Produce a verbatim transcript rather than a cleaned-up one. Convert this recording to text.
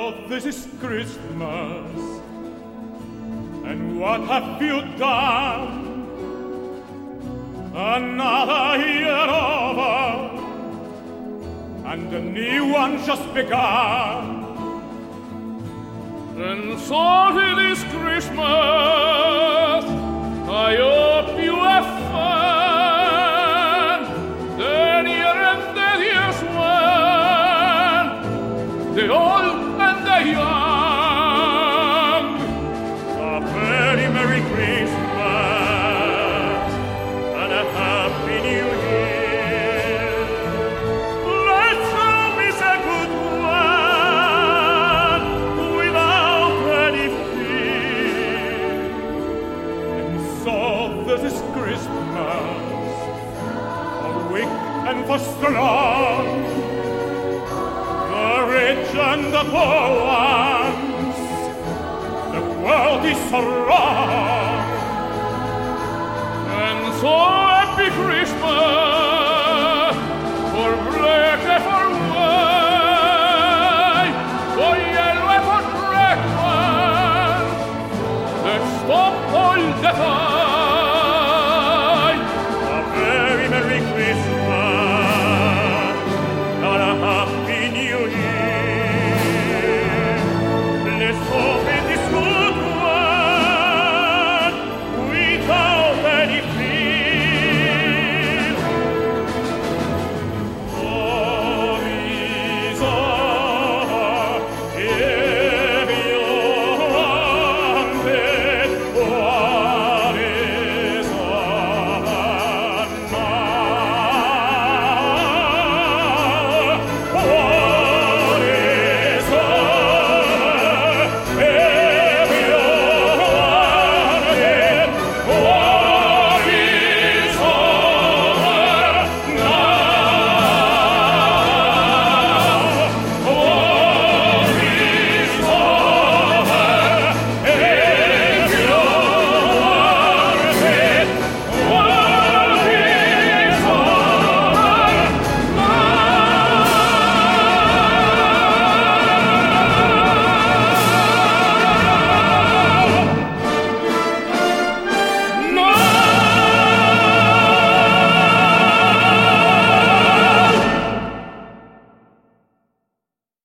this is Christmas, and what have you done? Another year over, and a new one just begun. And so this Christmas, I hope you have fun. The near and the dearest one, the old and the young, a very Merry Christmas and a Happy New Year. Let's hope it's a good one without any fear. And so this is Christmas for weak and for strong, the rich and the poor ones. The world is so wrong, and so happy Christmas.